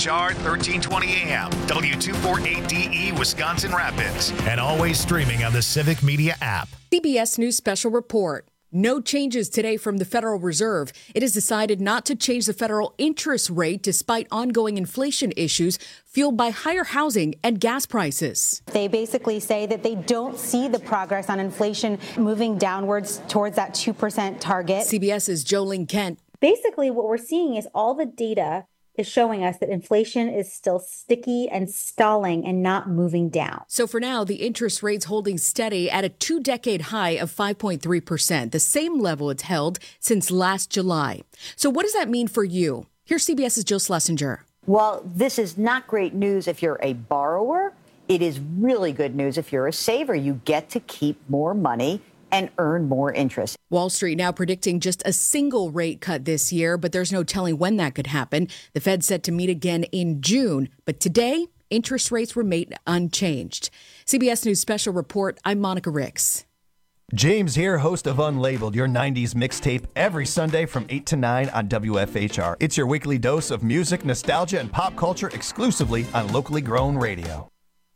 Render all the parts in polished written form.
WFHR 1320 AM, W248DE Wisconsin Rapids, and always streaming on the Civic Media app. CBS News Special Report. No changes today from the Federal Reserve. It has decided not to change the federal interest rate despite ongoing inflation issues fueled by higher housing and gas prices. They basically say that they don't see the progress on inflation moving downwards towards that 2% target. CBS's Jolene Kent. Basically, what we're seeing is all the data is showing us that inflation is still sticky and stalling and not moving down. So for now, the interest rate's holding steady at a 2-decade high of 5.3%, the same level it's held since last July. So what does that mean for you? Here's CBS's Jill Schlesinger. Well, this is not great news if you're a borrower. It is really good news if you're a saver. You get to keep more money and earn more interest. Wall Street now predicting just a single rate cut this year, but there's no telling when that could happen. The Fed's set to meet again in June, but today, interest rates remain unchanged. CBS News Special Report, I'm Monica Ricks. James here, host of Unlabeled, your 90s mixtape, every Sunday from 8 to 9 on WFHR. It's your weekly dose of music, nostalgia, and pop culture exclusively on locally grown radio.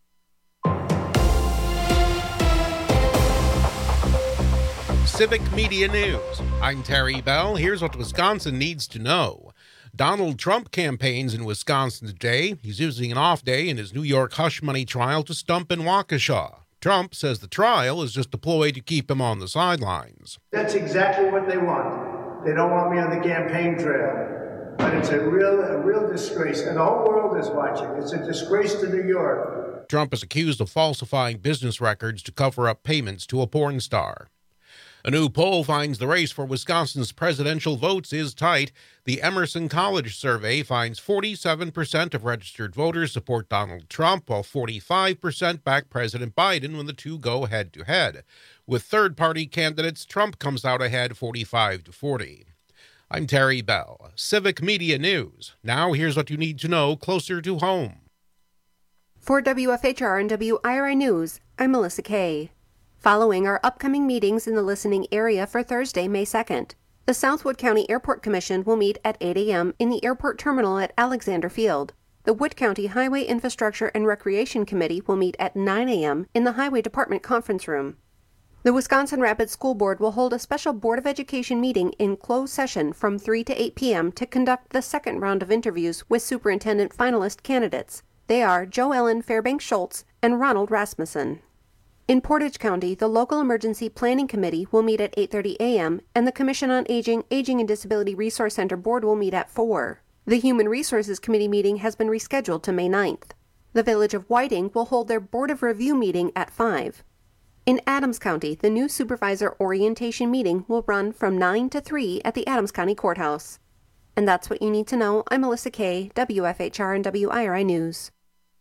Civic Media News. I'm Terry Bell. Here's what Wisconsin needs to know. Donald Trump campaigns in Wisconsin today. He's using an off day in his New York hush money trial to stump in Waukesha. Trump says the trial is just a ploy to keep him on the sidelines. That's exactly what they want. They don't want me on the campaign trail. But it's a real disgrace, and the whole world is watching. It's a disgrace to New York. Trump is accused of falsifying business records to cover up payments to a porn star. A new poll finds the race for Wisconsin's presidential votes is tight. The Emerson College survey finds 47% of registered voters support Donald Trump, while 45% back President Biden when the two go head-to-head. With third-party candidates, Trump comes out ahead 45-40. I'm Terry Bell, Civic Media News. Now here's what you need to know closer to home. For WFHR and WIRI News, I'm Melissa Kay. Following our upcoming meetings in the listening area for Thursday, May 2nd, the Southwood County Airport Commission will meet at 8 a.m. in the airport terminal at Alexander Field. The Wood County Highway Infrastructure and Recreation Committee will meet at 9 a.m. in the Highway Department conference room. The Wisconsin Rapids School Board will hold a special Board of Education meeting in closed session from 3 to 8 p.m. to conduct the second round of interviews with superintendent finalist candidates. They are Joe Ellen Fairbanks Schultz and Ronald Rasmussen. In Portage County, the local emergency planning committee will meet at 8:30 a.m. and the Commission on Aging and Disability Resource Center Board will meet at 4. The Human Resources Committee meeting has been rescheduled to May 9th. The Village of Whiting will hold their Board of Review meeting at 5. In Adams County, the new supervisor orientation meeting will run from 9 to 3 at the Adams County Courthouse. And that's what you need to know. I'm Melissa Kay, WFHR and WIRI News.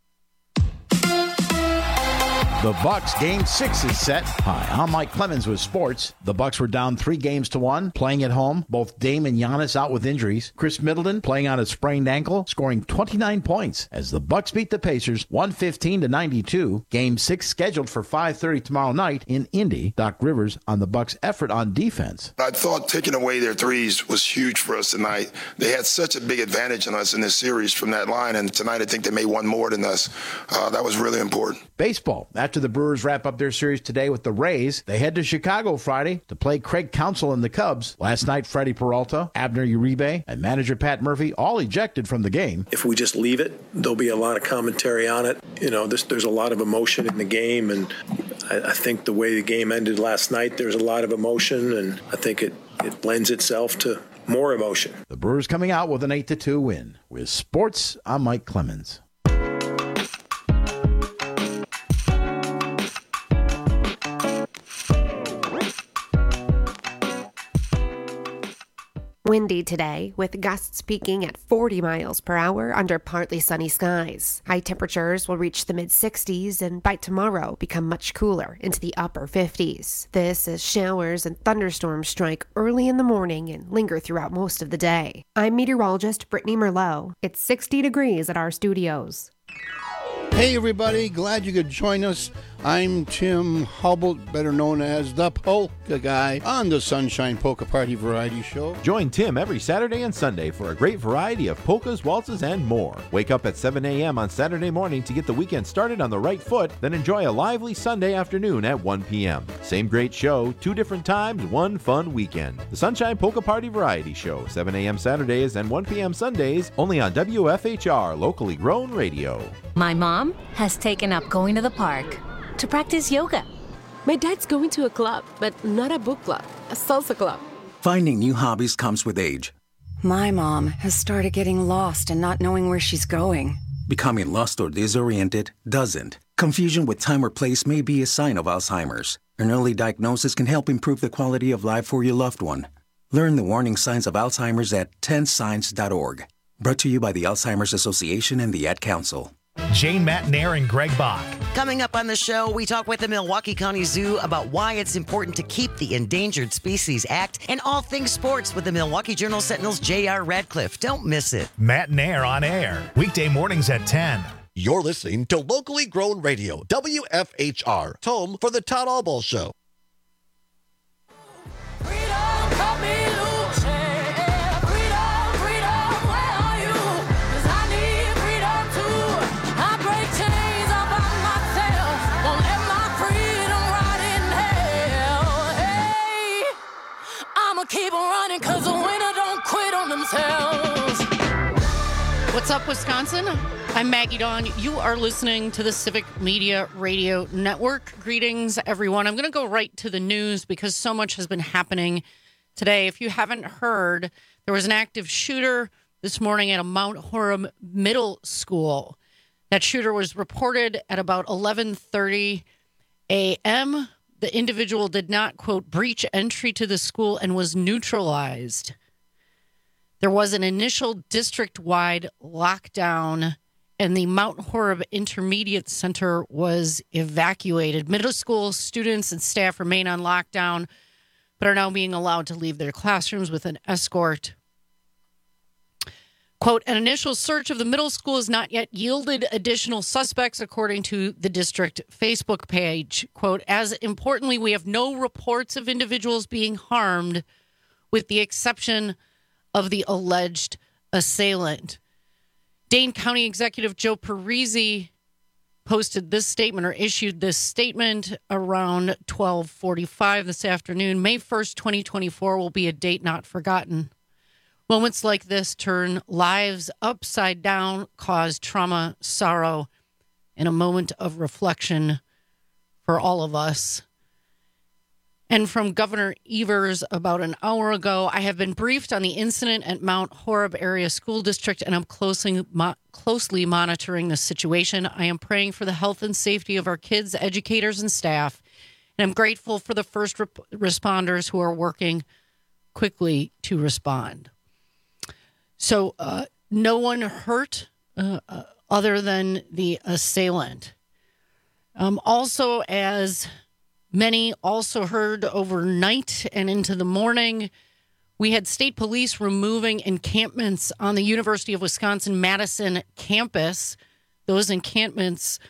The Bucks Game 6 is set. Hi, I'm Mike Clemens with sports. The Bucks were down 3-1, playing at home. Both Dame and Giannis out with injuries. Chris Middleton playing on a sprained ankle, scoring 29 points as the Bucks beat the Pacers 115-92. Game 6 scheduled for 5:30 tomorrow night in Indy. Doc Rivers on the Bucks' effort on defense. I thought taking away their threes was huge for us tonight. They had such a big advantage on us in this series from that line, and tonight I think they made one more than us. That was really important. Baseball. After the Brewers wrap up their series today with the Rays, they head to Chicago Friday to play Craig Counsell and the Cubs. Last night, Freddie Peralta, Abner Uribe, and manager Pat Murphy all ejected from the game. If we just leave it, there'll be a lot of commentary on it. You know, there's a lot of emotion in the game, and I think the way the game ended last night, there's a lot of emotion, and I think it lends itself to more emotion. The Brewers coming out with an 8-2 win. With sports, I'm Mike Clemens. Windy today, with gusts peaking at 40 miles per hour under partly sunny skies. High temperatures will reach the mid-60s and by tomorrow become much cooler into the upper 50s. This as showers and thunderstorms strike early in the morning and linger throughout most of the day. I'm meteorologist Brittany Merlot. It's 60 degrees at our studios. Hey everybody, glad you could join us I'm Tim Hubble, better known as the Polka Guy, on the Sunshine Polka Party Variety Show. Join Tim every Saturday and Sunday for a great variety of polkas, waltzes, and more. Wake up at 7 a.m. on Saturday morning to get the weekend started on the right foot, then enjoy a lively Sunday afternoon at 1 p.m. Same great show, 2 different times, 1 fun weekend. The Sunshine Polka Party Variety Show, 7 a.m. Saturdays and 1 p.m. Sundays, only on WFHR, locally grown radio. My mom has taken up going to the park to practice yoga. My dad's going to a club, but not a book club, a salsa club. Finding new hobbies comes with age. My mom has started getting lost and not knowing where she's going. Becoming lost or disoriented doesn't. Confusion with time or place may be a sign of Alzheimer's. An early diagnosis can help improve the quality of life for your loved one. Learn the warning signs of Alzheimer's at 10signs.org. Brought to you by the Alzheimer's Association and the Ad Council. Jane Matnair and Greg Bach. Coming up on the show, we talk with the Milwaukee County Zoo about why it's important to keep the Endangered Species Act and all things sports with the Milwaukee Journal Sentinel's J.R. Radcliffe. Don't miss it. Matnair on air, weekday mornings at 10. You're listening to locally grown radio, WFHR, home for the Todd Albaugh Show. Keep on running because the winner don't quit on themselves. What's up, Wisconsin? I'm Maggie Dawn. You are listening to the Civic Media Radio Network. Greetings, everyone. I'm going to go right to the news because so much has been happening today. If you haven't heard, there was an active shooter this morning at a Mount Horeb Middle School. That shooter was reported at about 11:30 a.m., The individual did not, quote, breach entry to the school and was neutralized. There was an initial district-wide lockdown, and the Mount Horeb Intermediate Center was evacuated. Middle school students and staff remain on lockdown, but are now being allowed to leave their classrooms with an escort. Quote, an initial search of the middle school has not yet yielded additional suspects, according to the district Facebook page. Quote, as importantly, we have no reports of individuals being harmed, with the exception of the alleged assailant. Dane County Executive Joe Parisi posted this statement, or issued this statement, around 12:45 this afternoon. May 1st, 2024 will be a date not forgotten. Moments like this turn lives upside down, cause trauma, sorrow, and a moment of reflection for all of us. And from Governor Evers about an hour ago, I have been briefed on the incident at Mount Horeb Area School District, and I'm closely monitoring the situation. I am praying for the health and safety of our kids, educators, and staff, and I'm grateful for the first responders who are working quickly to respond. So no one hurt other than the assailant. Also, as many also heard overnight and into the morning, we had state police removing encampments on the University of Wisconsin-Madison campus. Those encampments,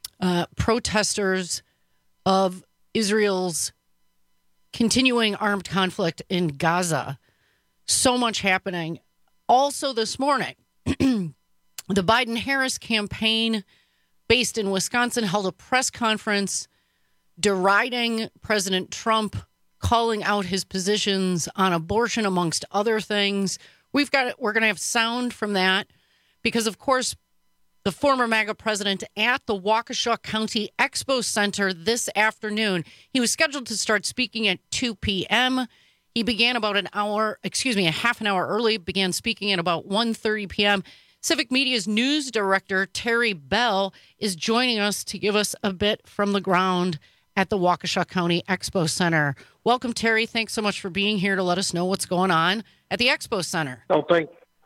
protesters of Israel's continuing armed conflict in Gaza. So much happening. Also this morning, the Biden-Harris campaign based in Wisconsin held a press conference deriding President Trump, calling out his positions on abortion, amongst other things. We're going to have sound from that because, of course, the former MAGA president at the Waukesha County Expo Center this afternoon. He was scheduled to start speaking at 2 p.m., He began about a half an hour early, began speaking at about 1:30 p.m. Civic Media's news director, Terry Bell, is joining us to give us a bit from the ground at the Waukesha County Expo Center. Welcome, Terry. Thanks so much for being here to let us know what's going on at the Expo Center. Oh,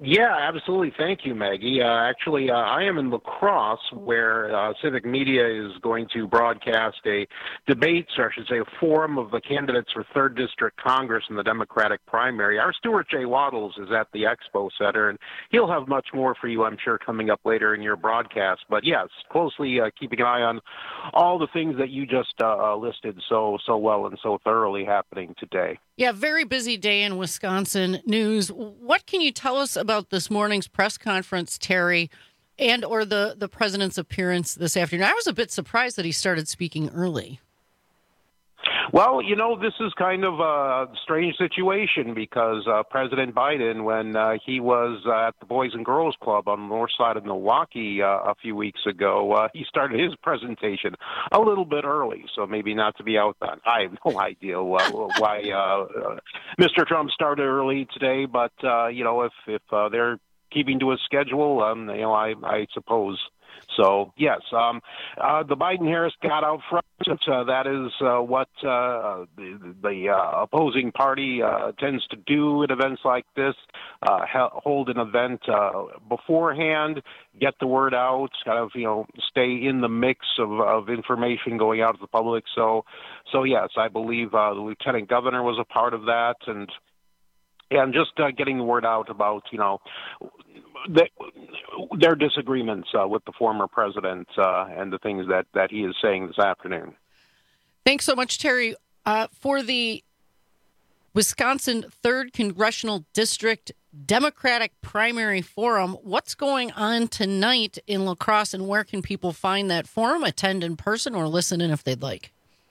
Yeah, absolutely. Thank you, Maggie. Actually, I am in La Crosse, where Civic Media is going to broadcast a debate, or I should say a forum of the candidates for 3rd District Congress in the Democratic primary. Our Stuart J. Waddles is at the Expo Center, and he'll have much more for you, I'm sure, coming up later in your broadcast. But yes, closely keeping an eye on all the things that you just listed so well and so thoroughly happening today. Yeah, very busy day in Wisconsin news. What can you tell us about this morning's press conference, Terry, and or the president's appearance this afternoon? I was a bit surprised that he started speaking early. Well, this is kind of a strange situation because President Biden, when he was at the Boys and Girls Club on the north side of Milwaukee a few weeks ago, he started his presentation a little bit early, so maybe not to be outdone. I have no idea why Mr. Trump started early today, but, if they're keeping to a schedule, I suppose. So, yes, the Biden-Harris got out front. That is what the opposing party tends to do at events like this, hold an event beforehand, get the word out, kind of, stay in the mix of information going out to the public. So yes, I believe the lieutenant governor was a part of that, and just getting the word out about, their disagreements with the former president and the things that he is saying this afternoon. Thanks so much, Terry. For the Wisconsin 3rd Congressional District Democratic Primary Forum, what's going on tonight in La Crosse, and where can people find that forum, attend in person, or listen in if they'd like?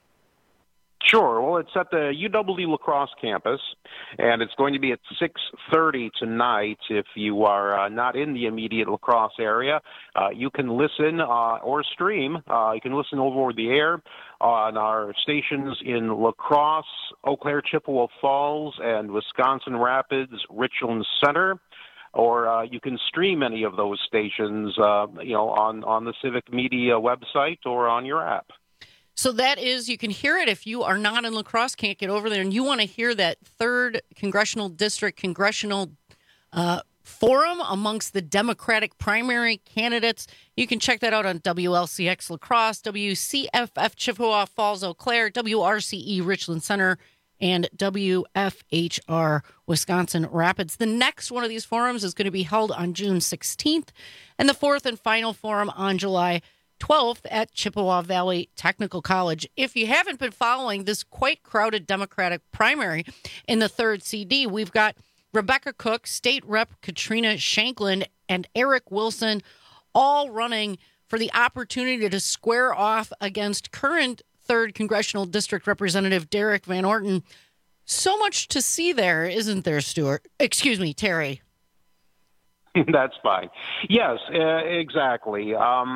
Sure. Well, it's at the UW La Crosse campus, and it's going to be at 6:30 tonight. If you are not in the immediate La Crosse area, you can listen or stream. You can listen over the air on our stations in La Crosse, Eau Claire, Chippewa Falls, and Wisconsin Rapids, Richland Center. Or you can stream any of those stations, on the Civic Media website or on your app. So that is, you can hear it if you are not in La Crosse, can't get over there, and you want to hear that 3rd Congressional District Congressional Forum amongst the Democratic primary candidates. You can check that out on WLCX La Crosse, WCFF Chippewa Falls, Eau Claire, WRCE Richland Center, and WFHR Wisconsin Rapids. The next one of these forums is going to be held on June 16th, and the fourth and final forum on July 12th at Chippewa Valley Technical College. If you haven't been following this quite crowded Democratic primary in the 3rd CD, we've got Rebecca Cook, State Rep Katrina Shanklin, and Eric Wilson all running for the opportunity to square off against current 3rd Congressional District Representative Derek Van Orton. So much to see there, isn't there, Stuart? Excuse me, Terry. That's fine. Yes, exactly.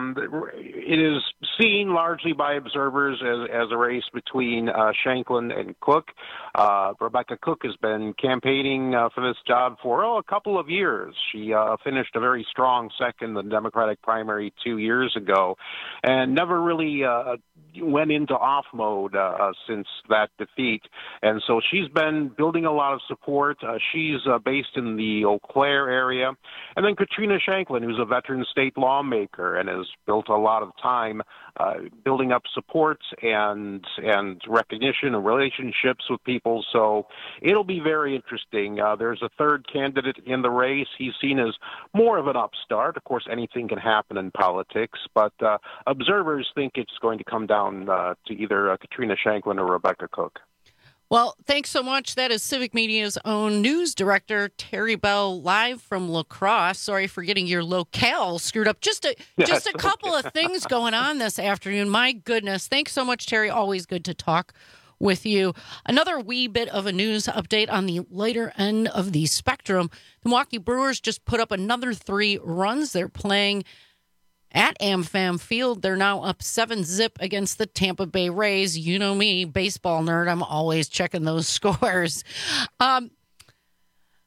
It is seen largely by observers as a race between Shanklin and Cook. Rebecca Cook has been campaigning for this job for a couple of years. She finished a very strong second in the Democratic primary 2 years ago and never really went into off mode since that defeat. And so she's been building a lot of support. She's based in the Eau Claire area. And then Katrina Shanklin, who's a veteran state lawmaker and has built a lot of time building up support and recognition and relationships with people. So it'll be very interesting. There's a third candidate in the race. He's seen as more of an upstart. Of course, anything can happen in politics, but observers think it's going to come down to either Katrina Shanklin or Rebecca Cook. Well, thanks so much. That is Civic Media's own news director, Terry Bell, live from La Crosse. Sorry for getting your locale screwed up. Just a couple of things going on this afternoon. My goodness. Thanks so much, Terry. Always good to talk with you. Another wee bit of a news update on the lighter end of the spectrum. The Milwaukee Brewers just put up another 3 runs. They're playing at AmFam Field. They're now up 7-0 against the Tampa Bay Rays. You know me, baseball nerd. I'm always checking those scores.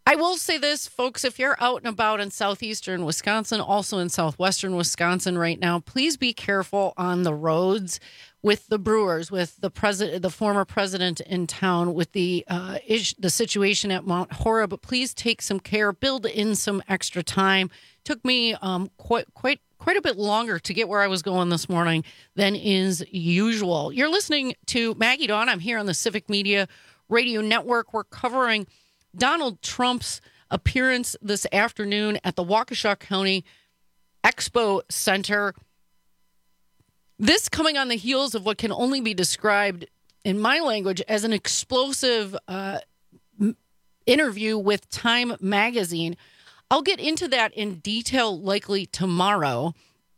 I will say this, folks, if you're out and about in southeastern Wisconsin, also in southwestern Wisconsin right now, please be careful on the roads with the Brewers, with the former president in town, with the situation at Mount Horeb. Please take some care, build in some extra time. Took me quite a bit longer to get where I was going this morning than is usual. You're listening to Maggie Dawn. I'm here on the Civic Media Radio Network. We're covering Donald Trump's appearance this afternoon at the Waukesha County Expo Center. This coming on the heels of what can only be described in my language as an explosive interview with Time Magazine. I'll get into that in detail likely tomorrow.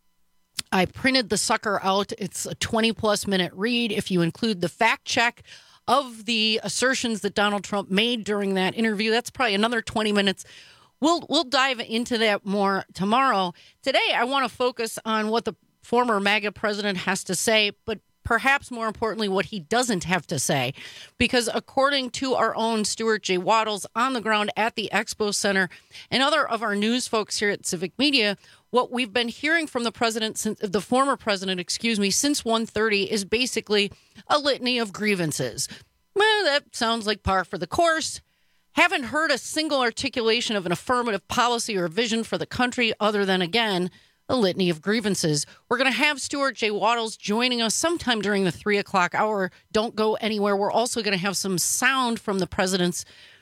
I printed the sucker out. It's a 20-plus minute read. If you include the fact check of the assertions that Donald Trump made during that interview, that's probably another 20 minutes. We'll dive into that more tomorrow. Today, I want to focus on what the former MAGA president has to say, but perhaps more importantly, what he doesn't have to say. Because according to our own Stuart J. Waddles on the ground at the Expo Center and other of our news folks here at Civic Media, what we've been hearing from the former president, since 1:30 is basically a litany of grievances. Well, that sounds like par for the course. Haven't heard a single articulation of an affirmative policy or vision for the country other than, again, a litany of grievances. We're going to have Stuart J. Waddles joining us sometime during the 3 o'clock hour. Don't go anywhere. We're also going to have some sound from the president's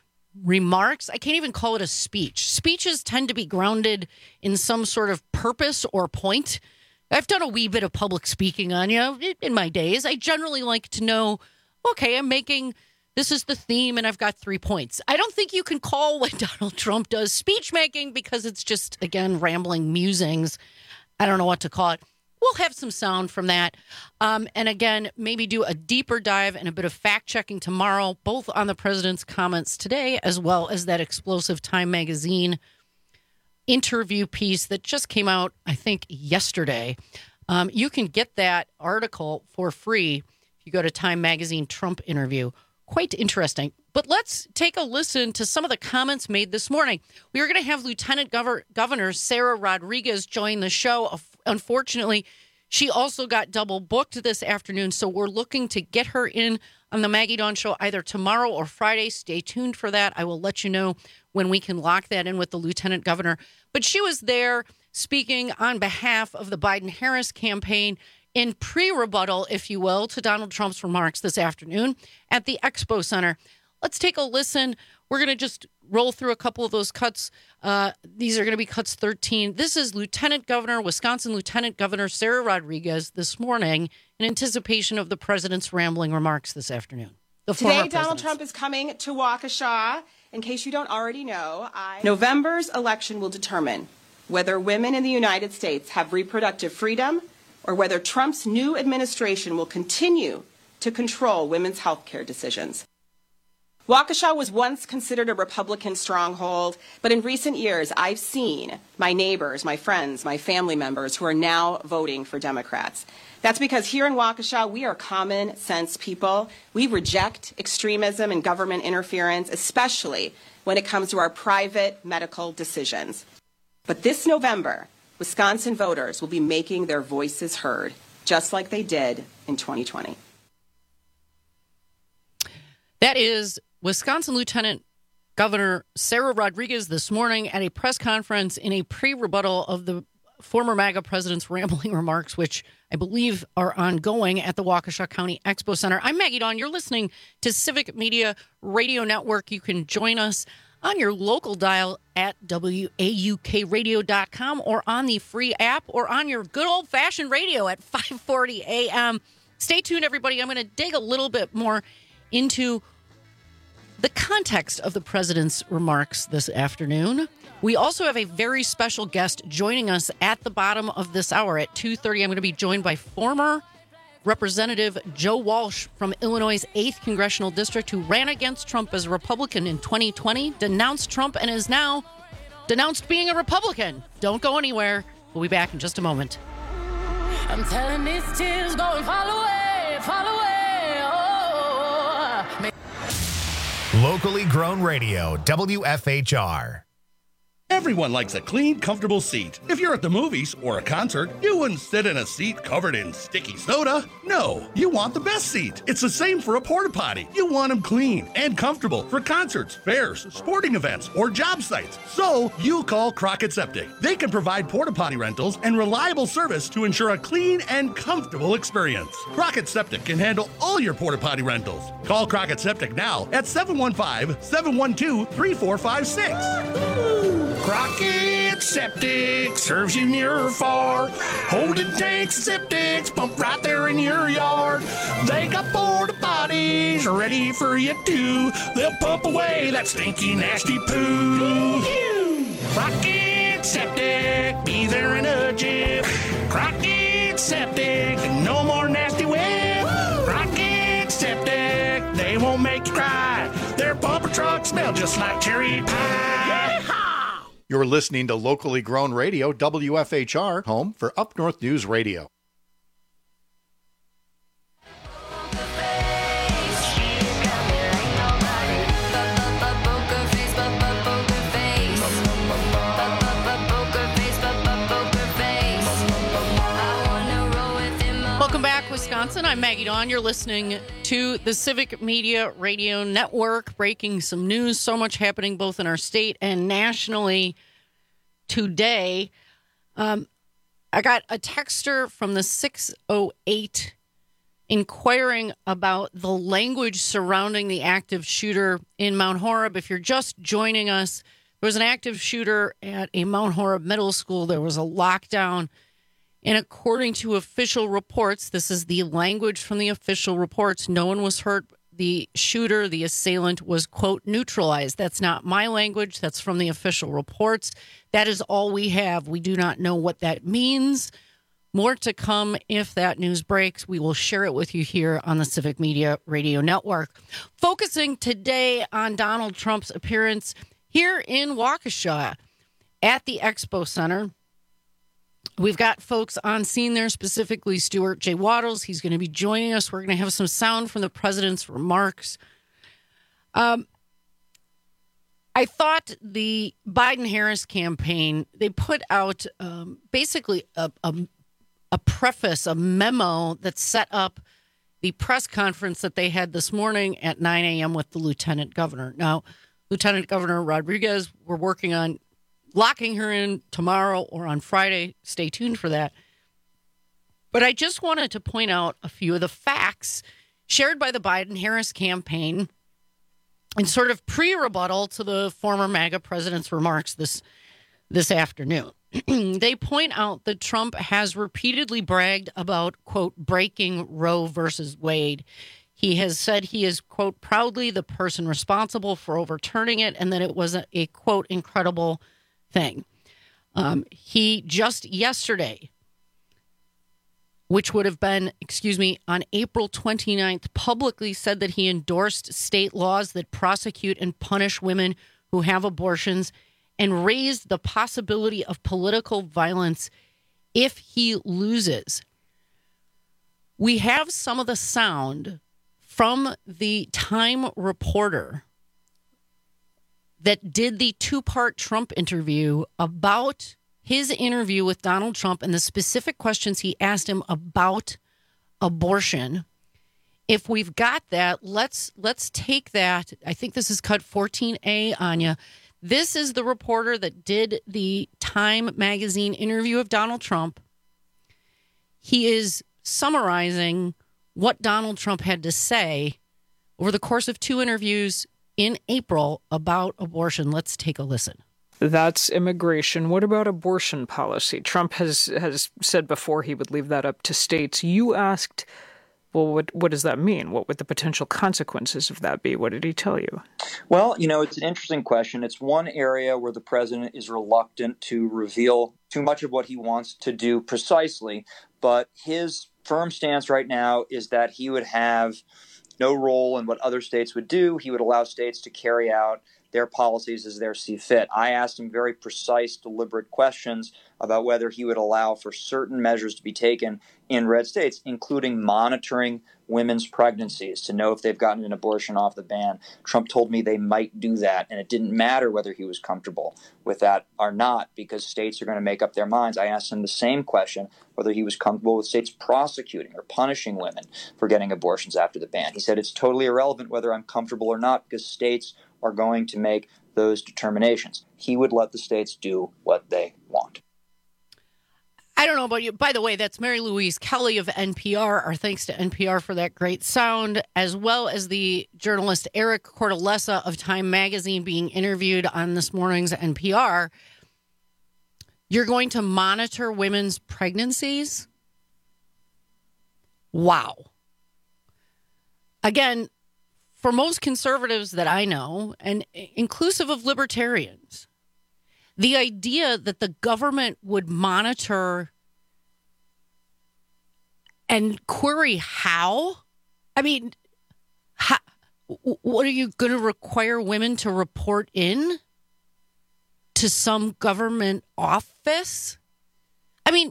remarks. I can't even call it a speech. Speeches tend to be grounded in some sort of purpose or point. I've done a wee bit of public speaking on in my days. I generally like to know, okay, this is the theme and I've got 3 points. I don't think you can call what Donald Trump does speech making because it's just, again, rambling musings. I don't know what to call it. We'll have some sound from that. And again, maybe do a deeper dive and a bit of fact checking tomorrow, both on the president's comments today, as well as that explosive Time Magazine interview piece that just came out, I think, yesterday. You can get that article for free if you go to Time Magazine Trump interview. Quite interesting. But let's take a listen to some of the comments made this morning. We are going to have Lieutenant Governor Sarah Rodriguez join the show. Unfortunately, she also got double booked this afternoon, so we're looking to get her in on the Maggie Dawn Show either tomorrow or Friday. Stay tuned for that. I will let you know when we can lock that in with the Lieutenant Governor. But she was there speaking on behalf of the Biden-Harris campaign in pre-rebuttal, if you will, to Donald Trump's remarks this afternoon at the Expo Center. Let's take a listen. We're going to just roll through a couple of those cuts. These are going to be cuts 13. This is Wisconsin Lieutenant Governor Sarah Rodriguez this morning in anticipation of the president's rambling remarks this afternoon. Today, Donald Trump is coming to Waukesha. In case you don't already know, November's election will determine whether women in the United States have reproductive freedom or whether Trump's new administration will continue to control women's health care decisions. Waukesha was once considered a Republican stronghold, but in recent years, I've seen my neighbors, my friends, my family members who are now voting for Democrats. That's because here in Waukesha, we are common sense people. We reject extremism and government interference, especially when it comes to our private medical decisions. But this November, Wisconsin voters will be making their voices heard, just like they did in 2020. That is Wisconsin Lieutenant Governor Sarah Rodriguez this morning at a press conference in a pre-rebuttal of the former MAGA president's rambling remarks, which I believe are ongoing at the Waukesha County Expo Center. I'm Maggie Dawn. You're listening to Civic Media Radio Network. You can join us on your local dial at WAUKradio.com or on the free app or on your good old-fashioned radio at 540 a.m. Stay tuned, everybody. I'm going to dig a little bit more into the context of the president's remarks this afternoon. We also have a very special guest joining us at the bottom of this hour at 2:30. I'm going to be joined by former Representative Joe Walsh from Illinois' 8th Congressional District, who ran against Trump as a Republican in 2020, denounced Trump, and is now denounced being a Republican. Don't go anywhere. We'll be back in just a moment. I'm telling these tears going fall away, fall away. Oh. Locally grown radio, WFHR. Everyone likes a clean, comfortable seat. If you're at the movies or a concert, you wouldn't sit in a seat covered in sticky soda. No, you want the best seat. It's the same for a porta potty. You want them clean and comfortable for concerts, fairs, sporting events, or job sites. So you call Crockett Septic. They can provide porta potty rentals and reliable service to ensure a clean and comfortable experience. Crockett Septic can handle all your porta potty rentals. Call Crockett Septic now at 715-712-3456. Crockett Septic serves you near or far. Holding tanks and septics pump right there in your yard. They got porta potties ready for you too. They'll pump away that stinky, nasty poo. Crockett Septic, be there in a jiff. Crockett Septic, no more nasty whip. Crockett Septic, they won't make you cry. Their pumper trucks smell just like cherry pie. You're listening to Locally Grown Radio, WFHR, home for Up North News Radio. Welcome back, Wisconsin. I'm Maggie Dawn. You're listening to the Civic Media Radio Network, breaking some news. So much happening both in our state and nationally today. I got a texter from the 608 inquiring about the language surrounding the active shooter in Mount Horeb. If you're just joining us, there was an active shooter at a Mount Horeb middle school. There was a lockdown. And according to official reports, this is the language from the official reports, no one was hurt. The shooter, the assailant, was, quote, neutralized. That's not my language. That's from the official reports. That is all we have. We do not know what that means. More to come if that news breaks. We will share it with you here on the Civic Media Radio Network. Focusing today on Donald Trump's appearance here in Waukesha at the Expo Center. We've got folks on scene there, specifically Stuart J. Waddles. He's going to be joining us. We're going to have some sound from the president's remarks. I thought the Biden-Harris campaign, they put out basically a preface, a memo that set up the press conference that they had this morning at 9 a.m. with the lieutenant governor. Now, Lieutenant Governor Rodriguez, we're working on locking her in tomorrow or on Friday. Stay tuned for that. But I just wanted to point out a few of the facts shared by the Biden-Harris campaign in sort of pre-rebuttal to the former MAGA president's remarks this afternoon. They point out that Trump has repeatedly bragged about, quote, breaking Roe versus Wade. He has said he is, quote, proudly the person responsible for overturning it, and that it was a quote, incredible thing. He just yesterday, which would have been, on April 29th, publicly said that he endorsed state laws that prosecute and punish women who have abortions and raised the possibility of political violence if he loses. We have some of the sound from the Time reporter that did the two-part Trump interview about his interview with Donald Trump and the specific questions he asked him about abortion. If we've got that, let's take that. I think this is cut 14A, Anya. This is the reporter that did the Time magazine interview of Donald Trump. He is summarizing what Donald Trump had to say over the course of two interviews in April about abortion. Let's take a listen. That's immigration. What about abortion policy? Trump has said before he would leave that up to states. You asked, well, what does that mean? What would the potential consequences of that be? What did he tell you? Well, it's an interesting question. It's one area where the president is reluctant to reveal too much of what he wants to do precisely. But his firm stance right now is that he would have no role in what other states would do. He would allow states to carry out their policies as they see fit. I asked him very precise, deliberate questions about whether he would allow for certain measures to be taken in red states, including monitoring women's pregnancies to know if they've gotten an abortion off the ban. Trump told me they might do that, and it didn't matter whether he was comfortable with that or not, because states are going to make up their minds. I asked him the same question, whether he was comfortable with states prosecuting or punishing women for getting abortions after the ban. He said it's totally irrelevant whether I'm comfortable or not, because states are going to make those determinations. He would let the states do what they want. I don't know about you. By the way, that's Mary Louise Kelly of NPR. Our thanks to NPR for that great sound, as well as the journalist Eric Cortellessa of Time Magazine being interviewed on this morning's NPR. You're going to monitor women's pregnancies? Wow. Again, for most conservatives that I know, and inclusive of libertarians, the idea that the government would monitor and query how? I mean, what are you going to require women to report in to some government office? I mean,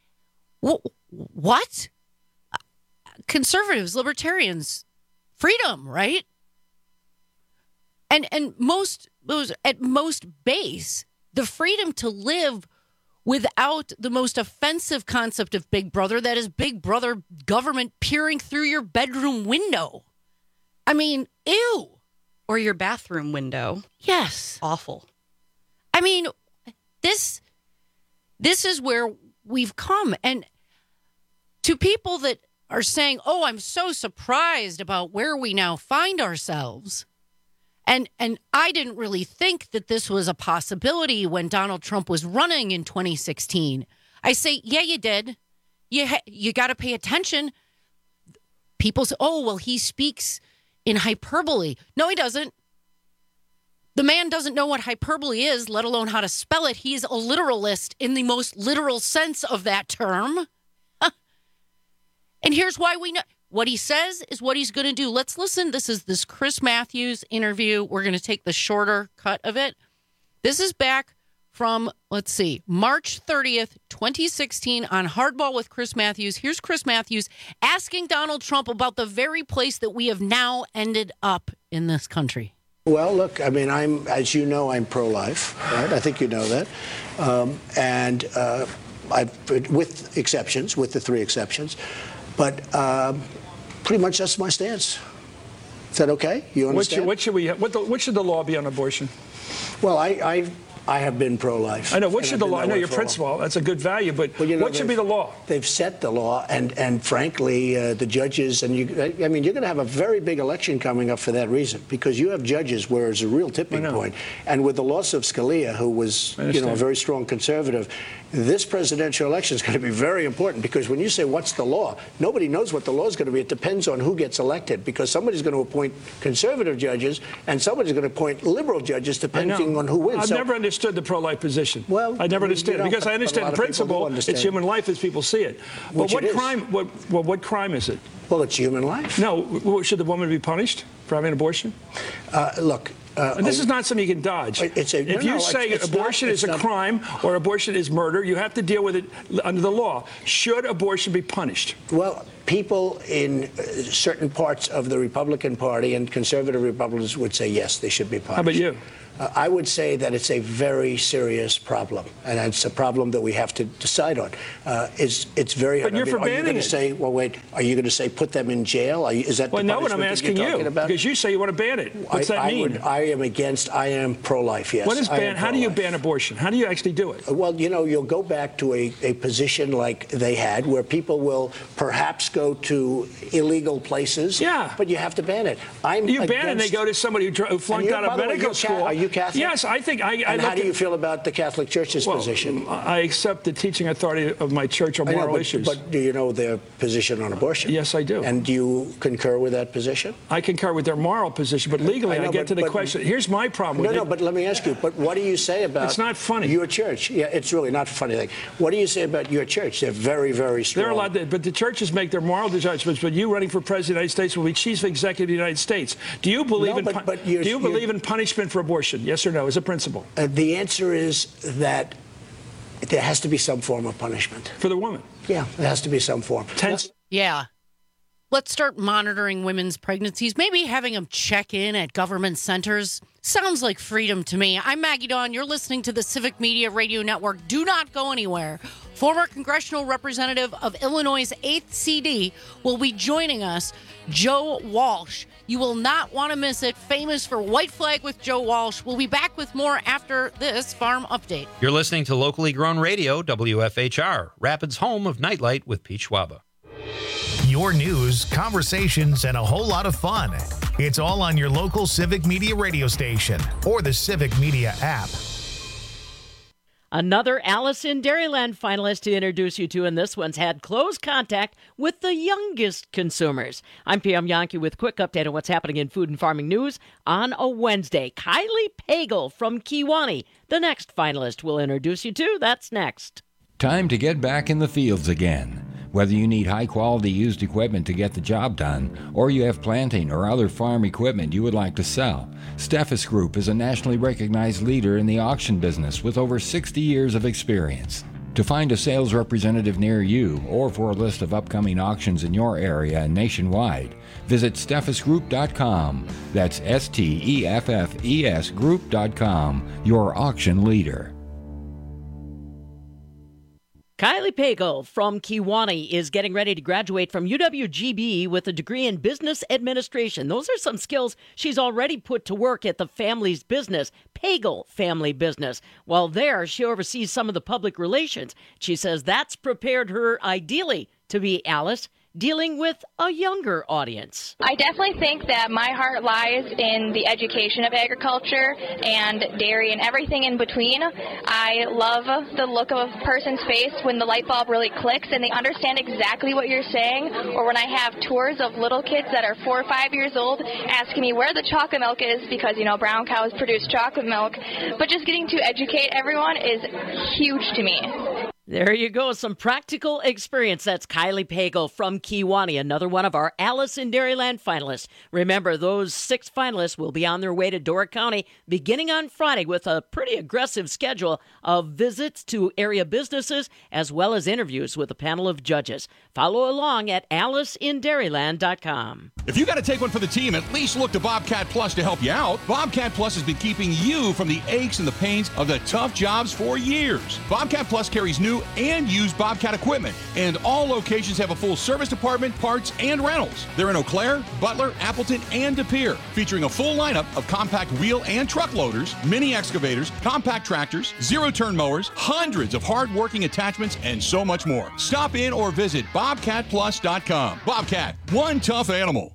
what? Conservatives, libertarians, freedom, right? And most at most base, the freedom to live without the most offensive concept of Big Brother, that is Big Brother government peering through your bedroom window. I mean, ew. Or your bathroom window. Yes. Awful. I mean, this is where we've come. And to people that are saying, oh, I'm so surprised about where we now find ourselves. And I didn't really think that this was a possibility when Donald Trump was running in 2016. I say, yeah, you did. You got to pay attention. People say, oh, well, he speaks in hyperbole. No, he doesn't. The man doesn't know what hyperbole is, let alone how to spell it. He's a literalist in the most literal sense of that term. And here's why we know. What he says is what he's going to do. Let's listen. This is this Chris Matthews interview. We're going to take the shorter cut of it. This is back from, let's see, March 30th, 2016 on Hardball with Chris Matthews. Here's Chris Matthews asking Donald Trump about the very place that we have now ended up in this country. Well, look, I mean, as you know, I'm pro-life, right? I think you know that. With exceptions, with the three exceptions. But pretty much that's my stance. Is that okay? You understand? What should the law be on abortion? Well, I have been pro-life. I know. What should the law? I know your principle. That's a good value, but what should be the law? They've set the law, and frankly, the judges, and I mean, you're going to have a very big election coming up for that reason, because you have judges where it's a real tipping point. And with the loss of Scalia, who was, a very strong conservative, this presidential election is going to be very important, because when you say what's the law, nobody knows what the law is going to be. It depends on who gets elected, because somebody's going to appoint conservative judges and somebody's going to appoint liberal judges, depending on who wins. I've never understood the pro-life position. Well, I never understood it, because I understand the principle. It's human life as people see it. But what crime? What crime is it? Well, it's human life. No, should the woman be punished for having an abortion? Look. This is not something you can dodge. If you say abortion is a crime or abortion is murder, you have to deal with it under the law. Should abortion be punished? Well, people in certain parts of the Republican Party and conservative Republicans would say yes, they should be punished. How about you? I would say that it's a very serious problem, and it's a problem that we have to decide on. It's very hard. But you're forbidding it. Are you going to say, well, wait, are you going to say put them in jail? Is that the punishment what I'm asking you, because you say you want to ban it. What's that mean? I am pro-life, yes. What is ban? How do you ban abortion? How do you actually do it? Well, you'll go back to a position like they had, where people will perhaps go to illegal places. Yeah. But you have to ban it. You ban it and they go to somebody who flunked out of medical school. you Catholic? Yes, I think And how do you feel about the Catholic Church's position? I accept the teaching authority of my church on moral issues. But do you know their position on abortion? Yes, I do. And do you concur with that position? I concur with their moral position, but legally, I get to the question. Here's my problem with it. No, but let me ask you, but what do you say about It's not funny. Your church? Yeah, it's really not a funny thing. What do you say about your church? They're very, very strong. They're allowed to, but the churches make their moral judgments, but you running for president of the United States will be chief executive of the United States. Do you believe believe in punishment for abortion? Yes or no, as a principle? The answer is that there has to be some form of punishment. For the woman? Yeah, there has to be some form. Yeah. Let's start monitoring women's pregnancies. Maybe having them check in at government centers. Sounds like freedom to me. I'm Maggie Dawn. You're listening to the Civic Media Radio Network. Do not go anywhere. Former congressional representative of Illinois' 8th CD will be joining us, Joe Walsh. You will not want to miss it. Famous for White Flag with Joe Walsh. We'll be back with more after this farm update. You're listening to Locally Grown Radio, WFHR, Rapids' home of Nightlight with Pete Schwaba. Your news, conversations, and a whole lot of fun. It's all on your local Civic Media radio station or the Civic Media app. Another Alice in Dairyland finalist to introduce you to, and this one's had close contact with the youngest consumers. I'm Pam Yankee with a quick update on what's happening in food and farming news on a Wednesday. Kylie Pagel from Kewanee, the next finalist we'll introduce you to. That's next. Time to get back in the fields again. Whether you need high-quality used equipment to get the job done, or you have planting or other farm equipment you would like to sell, Steffes Group is a nationally recognized leader in the auction business with over 60 years of experience. To find a sales representative near you, or for a list of upcoming auctions in your area and nationwide, visit steffesgroup.com. That's STEFFES Group.com, your auction leader. Kylie Pagel from Kewanee is getting ready to graduate from UWGB with a degree in business administration. Those are some skills she's already put to work at the family's business, Pagel Family Business. While there, she oversees some of the public relations. She says that's prepared her ideally to be Alice, dealing with a younger audience. I definitely think that my heart lies in the education of agriculture and dairy and everything in between. I love the look of a person's face when the light bulb really clicks and they understand exactly what you're saying, or when I have tours of little kids that are 4 or 5 years old asking me where the chocolate milk is because, you know, brown cows produce chocolate milk. But just getting to educate everyone is huge to me. There you go, some practical experience. That's Kylie Pagel from Kewanee, another one of our Alice in Dairyland finalists. Remember, those 6 finalists will be on their way to Door County beginning on Friday with a pretty aggressive schedule of visits to area businesses as well as interviews with a panel of judges. Follow along at AliceInDairyland.com. If you got to take one for the team, at least look to Bobcat Plus to help you out. Bobcat Plus has been keeping you from the aches and the pains of the tough jobs for years. Bobcat Plus carries new and used Bobcat equipment, and all locations have a full service department, parts, and rentals. They're in Eau Claire, Butler, Appleton, and De Pere, featuring a full lineup of compact wheel and truck loaders, mini excavators, compact tractors, zero-turn mowers, hundreds of hard-working attachments, and so much more. Stop in or visit BobcatPlus.com. Bobcat, one tough animal.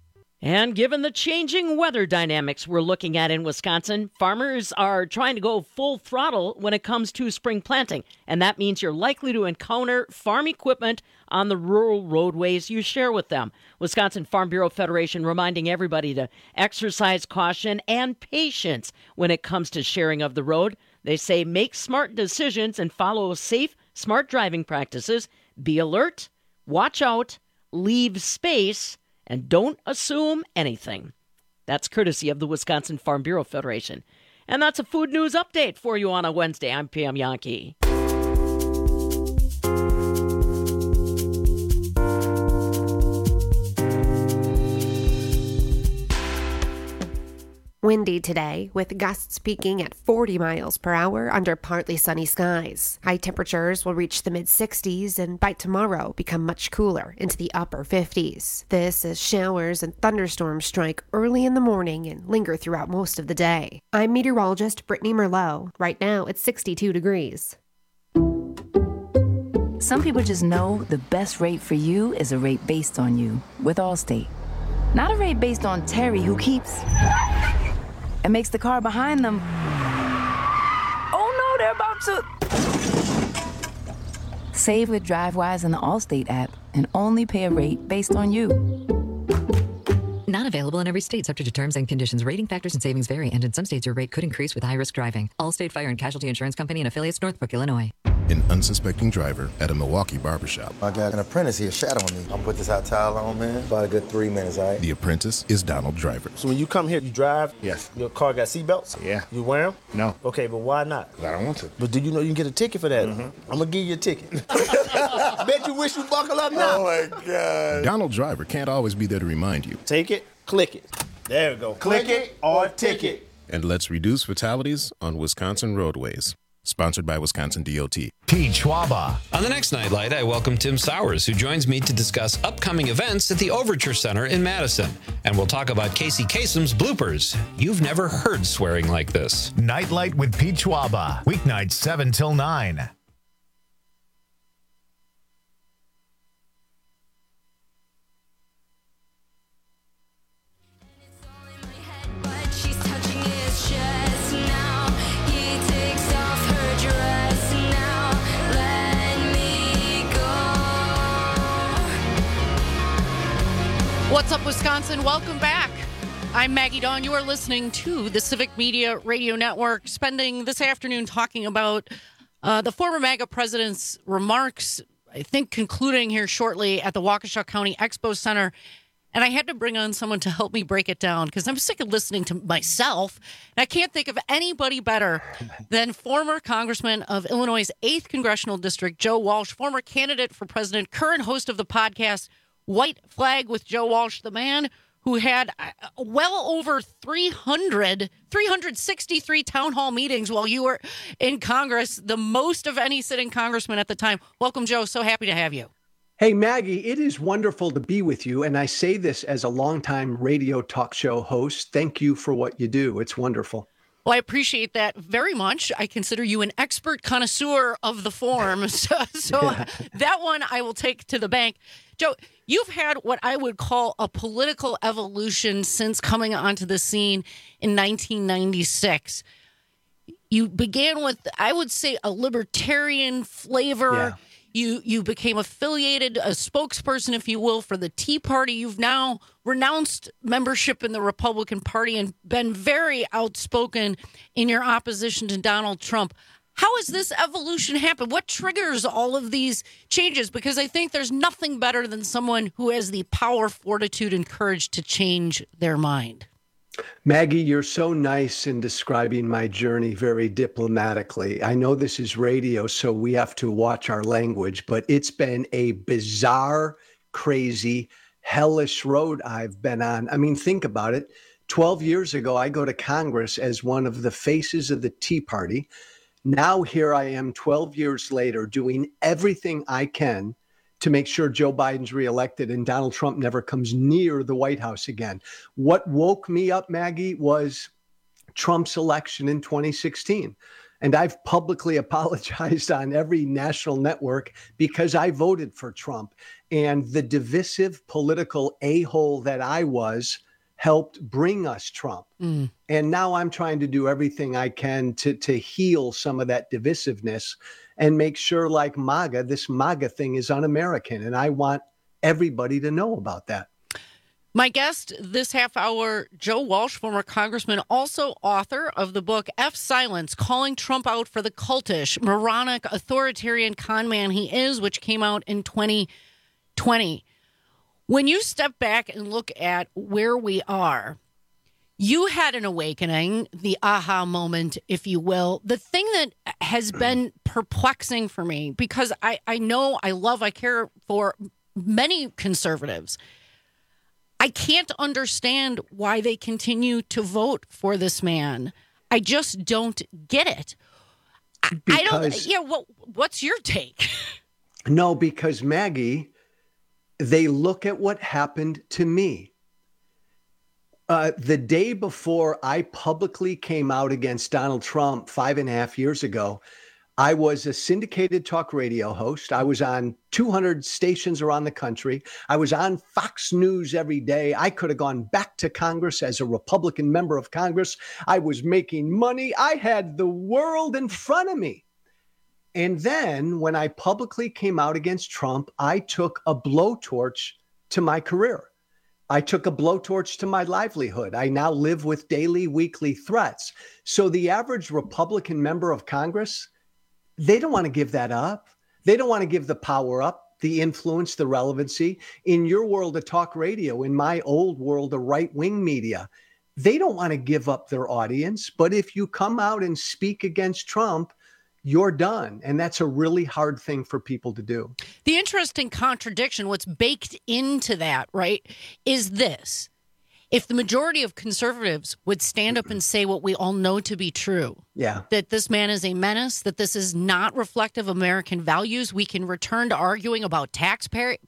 And given the changing weather dynamics we're looking at in Wisconsin, farmers are trying to go full throttle when it comes to spring planting. And that means you're likely to encounter farm equipment on the rural roadways you share with them. Wisconsin Farm Bureau Federation reminding everybody to exercise caution and patience when it comes to sharing of the road. They say make smart decisions and follow safe, smart driving practices. Be alert, watch out, leave space, and don't assume anything. That's courtesy of the Wisconsin Farm Bureau Federation. And that's a food news update for you on a Wednesday. I'm Pam Yankee. Windy today, with gusts peaking at 40 miles per hour under partly sunny skies. High temperatures will reach the mid-60s and by tomorrow become much cooler into the upper 50s. This as showers and thunderstorms strike early in the morning and linger throughout most of the day. I'm meteorologist Brittany Merlot. Right now it's 62 degrees. Some people just know the best rate for you is a rate based on you with Allstate. Not a rate based on Terry who keeps and makes the car behind them. Oh no, they're about to... Save with DriveWise in the Allstate app and only pay a rate based on you. Not available in every state, subject to terms and conditions. Rating factors and savings vary, and in some states your rate could increase with high-risk driving. Allstate Fire and Casualty Insurance Company and affiliates, Northbrook, Illinois. An unsuspecting driver at a Milwaukee barbershop. I got an apprentice here shadowing me. I'm gonna put this hot towel on, man. About a good 3 minutes, all right? The apprentice is Donald Driver. So when you come here, you drive? Yes. Your car got seatbelts? Yeah. You wear them? No. Okay, but why not? I don't want to. But do you know you can get a ticket for that? I'm gonna give you a ticket. Bet you wish you buckle up now. Oh my God. Donald Driver can't always be there to remind you. Take it, click it. There we go. Click it or ticket. And let's reduce fatalities on Wisconsin roadways. Sponsored by Wisconsin DOT. Schwaba. On the next Nightlight, I welcome Tim Sowers, who joins me to discuss upcoming events at the Overture Center in Madison. And we'll talk about Casey Kasem's bloopers. You've never heard swearing like this. Nightlight with Pete Schwaba. Weeknights 7 till 9. What's up, Wisconsin? Welcome back. I'm Maggie Dawn. You are listening to the Civic Media Radio Network, spending this afternoon talking about the former MAGA president's remarks, I think concluding here shortly at the Waukesha County Expo Center. And I had to bring on someone to help me break it down because I'm sick of listening to myself. And I can't think of anybody better than former Congressman of Illinois' 8th Congressional District, Joe Walsh, former candidate for president, current host of the podcast White Flag with Joe Walsh, the man who had well over 363 town hall meetings while you were in Congress, the most of any sitting congressman at the time. Welcome, Joe. So happy to have you. Hey, Maggie, it is wonderful to be with you. And I say this as a longtime radio talk show host. Thank you for what you do. It's wonderful. Well, I appreciate that very much. I consider you an expert connoisseur of the form. So that one I will take to the bank. Joe, you've had what I would call a political evolution since coming onto the scene in 1996. You began with, I would say, a libertarian flavor. Yeah. You became affiliated, a spokesperson, if you will, for the Tea Party. You've now renounced membership in the Republican Party and been very outspoken in your opposition to Donald Trump. How has this evolution happened? What triggers all of these changes? Because I think there's nothing better than someone who has the power, fortitude, and courage to change their mind. Maggie, you're so nice in describing my journey very diplomatically. I know this is radio, so we have to watch our language, but it's been a bizarre, crazy, hellish road I've been on. I mean, think about it. 12 years ago, I go to Congress as one of the faces of the Tea Party. Now here I am 12 years later doing everything I can to make sure Joe Biden's reelected and Donald Trump never comes near the White House again. What woke me up, Maggie, was Trump's election in 2016. And I've publicly apologized on every national network because I voted for Trump. And the divisive political a-hole that I was helped bring us Trump. And now I'm trying to do everything I can to heal some of that divisiveness and make sure, like MAGA, this MAGA thing is un-American. And I want everybody to know about that. My guest this half hour, Joe Walsh, former congressman, also author of the book F Silence, Calling Trump Out for the Cultish, Moronic, Authoritarian Con Man He Is, which came out in 2020. When you step back and look at where we are, you had an awakening, the aha moment, if you will. The thing that has been perplexing for me, because I know, I care for many conservatives. I can't understand why they continue to vote for this man. I just don't get it. What's your take? No, because Maggie, they look at what happened to me. The day before I publicly came out against Donald Trump 5.5 years ago, I was a syndicated talk radio host. I was on 200 stations around the country. I was on Fox News every day. I could have gone back to Congress as a Republican member of Congress. I was making money. I had the world in front of me. And then when I publicly came out against Trump, I took a blowtorch to my career. I took a blowtorch to my livelihood. I now live with daily, weekly threats. So the average Republican member of Congress, they don't want to give that up. They don't want to give the power up, the influence, the relevancy. In your world of talk radio, in my old world of right-wing media, they don't want to give up their audience. But if you come out and speak against Trump, you're done. And that's a really hard thing for people to do. The interesting contradiction, what's baked into that, right, is this. If the majority of conservatives would stand up and say what we all know to be true, that this man is a menace, that this is not reflective of American values, we can return to arguing about tax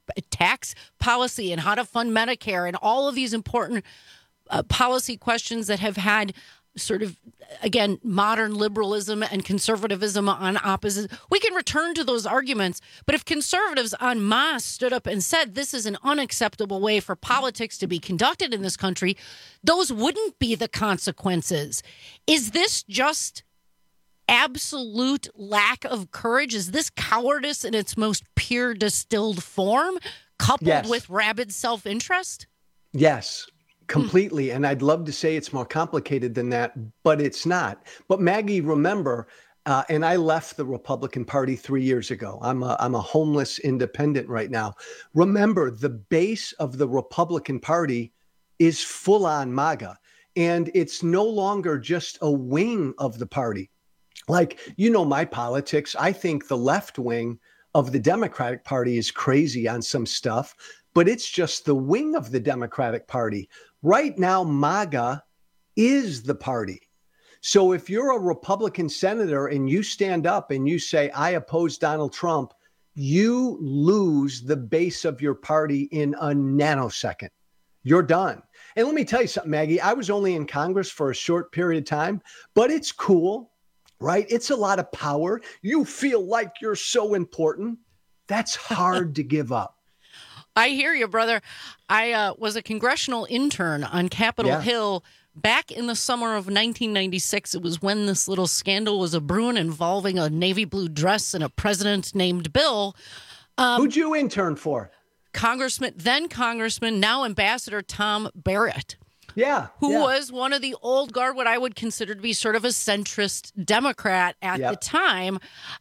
policy and how to fund Medicare and all of these important policy questions that have had sort of, again, modern liberalism and conservatism on opposite. We can return to those arguments. But if conservatives en masse stood up and said this is an unacceptable way for politics to be conducted in this country, those wouldn't be the consequences. Is this just absolute lack of courage? Is this cowardice in its most pure distilled form, coupled with rabid self-interest? Yes. Completely. And I'd love to say it's more complicated than that, but it's not. But Maggie, remember, and I left the Republican Party 3 years ago. I'm a homeless independent right now. Remember, the base of the Republican Party is full on MAGA. And it's no longer just a wing of the party. Like, you know, my politics, I think the left wing of the Democratic Party is crazy on some stuff, but it's just the wing of the Democratic Party. Right now, MAGA is the party. So if you're a Republican senator and you stand up and you say, I oppose Donald Trump, you lose the base of your party in a nanosecond. You're done. And let me tell you something, Maggie, I was only in Congress for a short period of time, but it's cool, right? It's a lot of power. You feel like you're so important. That's hard to give up. I hear you, brother. I was a congressional intern on Capitol Hill back in the summer of 1996. It was when this little scandal was brewing involving a navy blue dress and a president named Bill. Who'd you intern for? Then Congressman, now Ambassador Tom Barrett. Who was one of the old guard, what I would consider to be sort of a centrist Democrat at the time.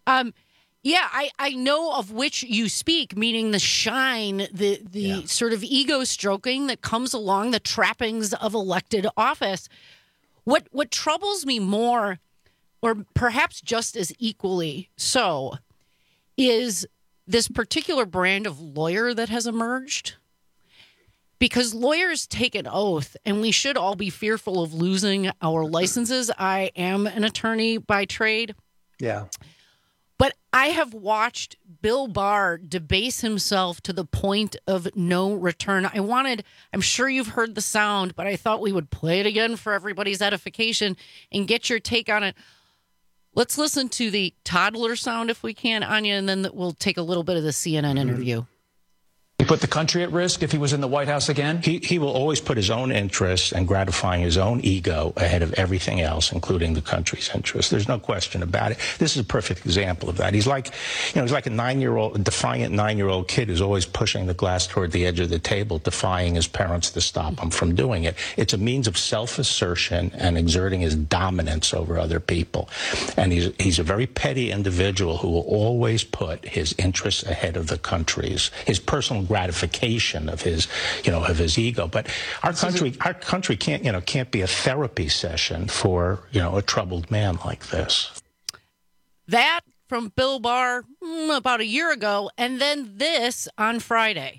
I know of which you speak, meaning the shine, the sort of ego stroking that comes along the trappings of elected office. What troubles me more, or perhaps just as equally so, is this particular brand of lawyer that has emerged. Because lawyers take an oath, and we should all be fearful of losing our licenses. I am an attorney by trade. Yeah. But I have watched Bill Barr debase himself to the point of no return. I'm sure you've heard the sound, but I thought we would play it again for everybody's edification and get your take on it. Let's listen to the toddler sound if we can, Anya, and then we'll take a little bit of the CNN interview. He put the country at risk if he was in the White House again? He will always put his own interests and gratifying his own ego ahead of everything else, including the country's interests. There's no question about it. This is a perfect example of that. He's like a defiant 9-year-old kid who's always pushing the glass toward the edge of the table, defying his parents to stop him from doing it. It's a means of self-assertion and exerting his dominance over other people. And he's a very petty individual who will always put his interests ahead of the country's, his personal gratification of his ego. But our country can't be a therapy session for, a troubled man like this. That from Bill Barr about a year ago, and then this on Friday.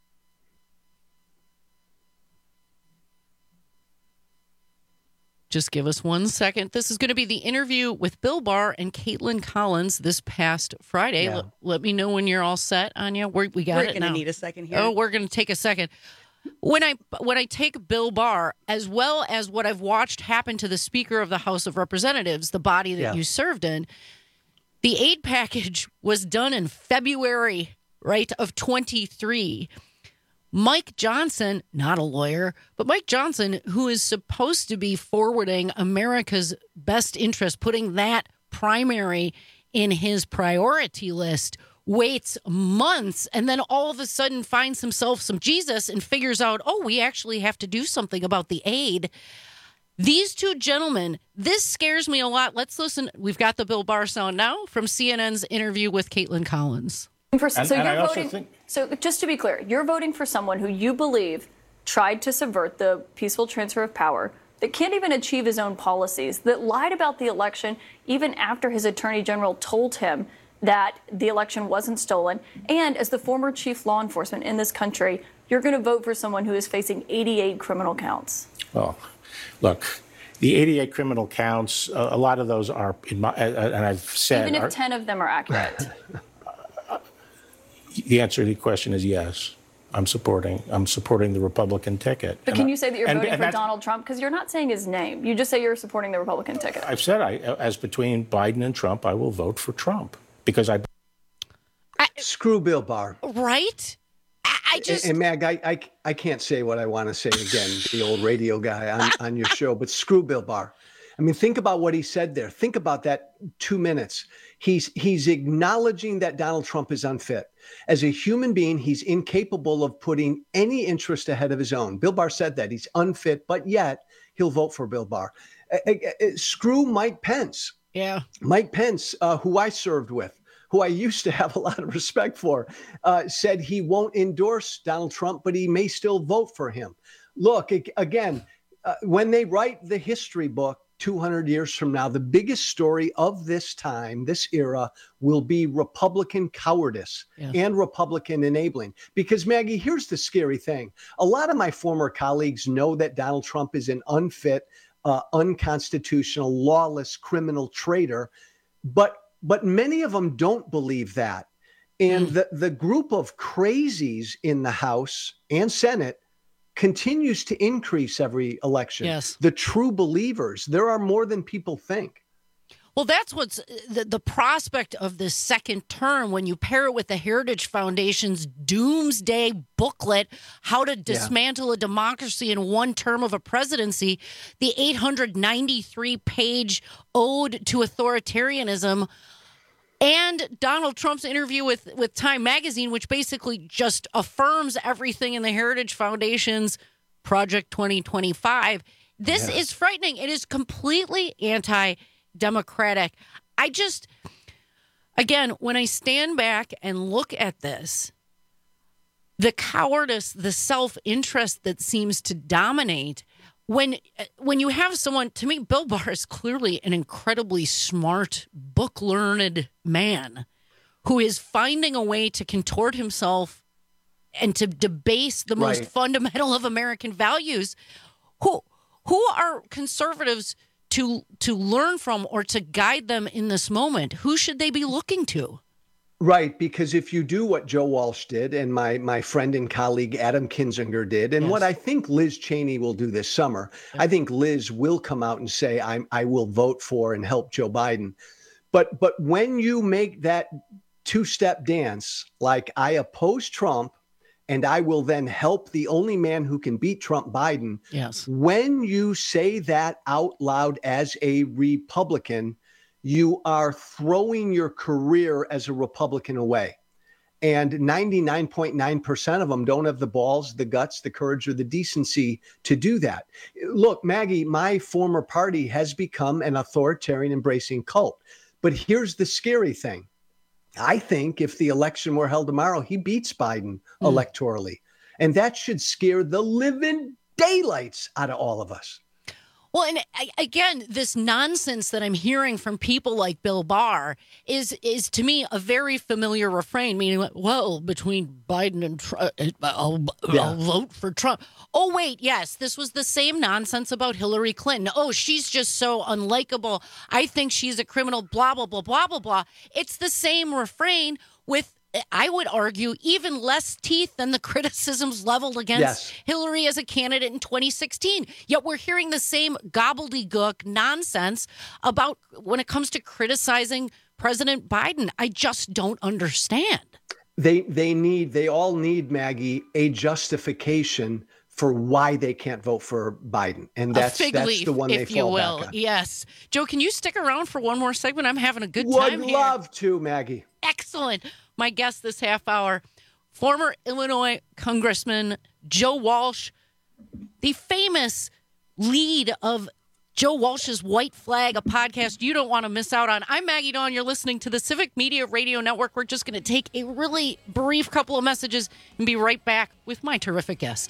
Just give us 1 second. This is going to be the interview with Bill Barr and Caitlin Collins this past Friday. Yeah. Let me know when you're all set, Anya. We got it now. We're going to need a second here. Oh, we're going to take a second. When I take Bill Barr, as well as what I've watched happen to the Speaker of the House of Representatives, the body that you served in, The aid package was done in February, right, of 23. Mike Johnson, not a lawyer, but Mike Johnson, who is supposed to be forwarding America's best interest, putting that primary in his priority list, waits months and then all of a sudden finds himself some Jesus and figures out, oh, we actually have to do something about the aid. These two gentlemen, this scares me a lot. Let's listen. We've got the Bill Barr sound now from CNN's interview with Caitlin Collins. So just to be clear, you're voting for someone who you believe tried to subvert the peaceful transfer of power, that can't even achieve his own policies, that lied about the election even after his attorney general told him that the election wasn't stolen. And as the former chief law enforcement in this country, you're going to vote for someone who is facing 88 criminal counts. Well, look, the 88 criminal counts, a lot of those are, and I've said... Even if 10 of them are accurate. The answer to the question is yes. I'm supporting the Republican ticket. But can you say that you're voting for Donald Trump? Because you're not saying his name. You just say you're supporting the Republican ticket. I've said, as between Biden and Trump, I will vote for Trump because I screw Bill Barr. Right? I just... And Mag, I can't say what I want to say again, the old radio guy on your show, but screw Bill Barr. I mean, think about what he said there. Think about that 2 minutes. He's acknowledging that Donald Trump is unfit. As a human being, he's incapable of putting any interest ahead of his own. Bill Barr said that. He's unfit, but yet he'll vote for Bill Barr. Screw Mike Pence. Yeah. Mike Pence, who I served with, who I used to have a lot of respect for, said he won't endorse Donald Trump, but he may still vote for him. Look, again, when they write the history book, 200 years from now, the biggest story of this time, this era, will be Republican cowardice and Republican enabling. Because, Maggie, here's the scary thing. A lot of my former colleagues know that Donald Trump is an unfit, unconstitutional, lawless, criminal traitor, but many of them don't believe that. And the group of crazies in the House and Senate continues to increase every election. Yes. The true believers, there are more than people think. Well, that's what's the prospect of this second term when you pair it with the Heritage Foundation's doomsday booklet, How to Dismantle a Democracy in One Term of a Presidency, the 893-page ode to authoritarianism, and Donald Trump's interview with Time Magazine, which basically just affirms everything in the Heritage Foundation's Project 2025. This is frightening. It is completely anti-democratic. Again, when I stand back and look at this, the cowardice, the self-interest that seems to dominate, when you have someone, to me, Bill Barr is clearly an incredibly smart, book-learned man who is finding a way to contort himself and to debase the most fundamental of American values. Who are conservatives to learn from or to guide them in this moment? Who should they be looking to? Right, because if you do what Joe Walsh did and my friend and colleague Adam Kinzinger did, and what I think Liz Cheney will do this summer, I think Liz will come out and say, I will vote for and help Joe Biden. But when you make that two-step dance, like I oppose Trump and I will then help the only man who can beat Trump, Biden, when you say that out loud as a Republican, you are throwing your career as a Republican away. And 99.9% of them don't have the balls, the guts, the courage, or the decency to do that. Look, Maggie, my former party has become an authoritarian embracing cult. But here's the scary thing. I think if the election were held tomorrow, he beats Biden electorally. And that should scare the living daylights out of all of us. Well, and again, this nonsense that I'm hearing from people like Bill Barr is to me a very familiar refrain, meaning, well, between Biden and Trump, I'll vote for Trump. Oh, wait, yes, this was the same nonsense about Hillary Clinton. Oh, she's just so unlikable. I think she's a criminal, blah, blah, blah, blah, blah, blah. It's the same refrain with, I would argue, even less teeth than the criticisms leveled against Hillary as a candidate in 2016. Yet we're hearing the same gobbledygook nonsense about when it comes to criticizing President Biden. I just don't understand. They all need, Maggie, a justification for why they can't vote for Biden. And that's the one they fall back on. Yes. Joe, can you stick around for one more segment? I'm having a good time here. Would love to, Maggie. Excellent. My guest this half hour, former Illinois Congressman Joe Walsh, the famous lead of Joe Walsh's White Flag, a podcast you don't want to miss out on. I'm Maggie Dawn. You're listening to the Civic Media Radio Network. We're just going to take a really brief couple of messages and be right back with my terrific guest.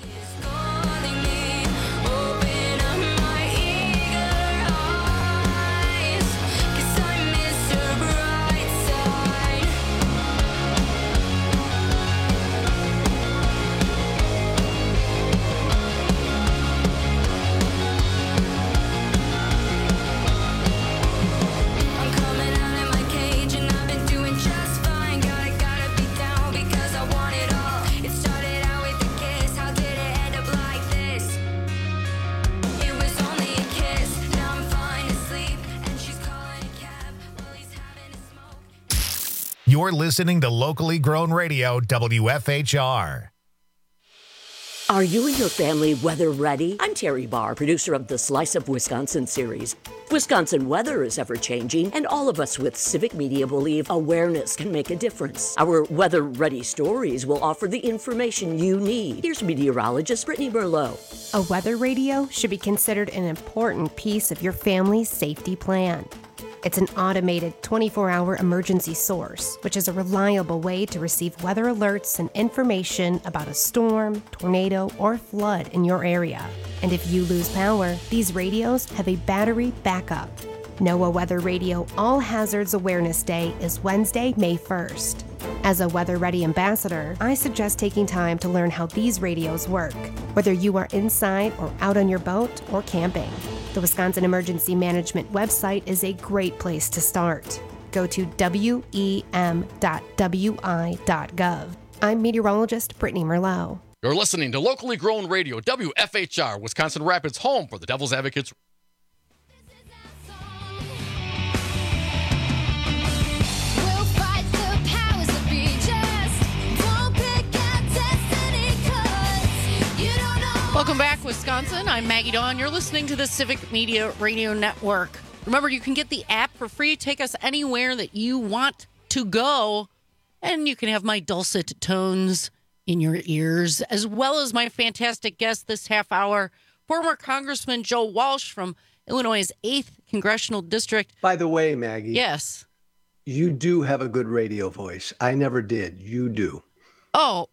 You're listening to Locally Grown Radio, WFHR. Are you and your family weather ready? I'm Terry Barr, producer of the Slice of Wisconsin series. Wisconsin weather is ever-changing, and all of us with Civic Media believe awareness can make a difference. Our weather-ready stories will offer the information you need. Here's meteorologist Brittany Merlot. A weather radio should be considered an important piece of your family's safety plan. It's an automated 24-hour emergency source, which is a reliable way to receive weather alerts and information about a storm, tornado, or flood in your area. And if you lose power, these radios have a battery backup. NOAA Weather Radio All Hazards Awareness Day is Wednesday, May 1st. As a Weather Ready ambassador, I suggest taking time to learn how these radios work, whether you are inside or out on your boat or camping. The Wisconsin Emergency Management website is a great place to start. Go to wem.wi.gov. I'm meteorologist Brittany Merlot. You're listening to Locally Grown Radio, WFHR, Wisconsin Rapids, home for the Devil's Advocates. Welcome back, Wisconsin. I'm Maggie Dawn. You're listening to the Civic Media Radio Network. Remember, you can get the app for free. Take us anywhere that you want to go, and you can have my dulcet tones in your ears, as well as my fantastic guest this half hour, former Congressman Joe Walsh from Illinois' 8th Congressional District. By the way, Maggie. Yes. You do have a good radio voice. I never did. You do. Oh,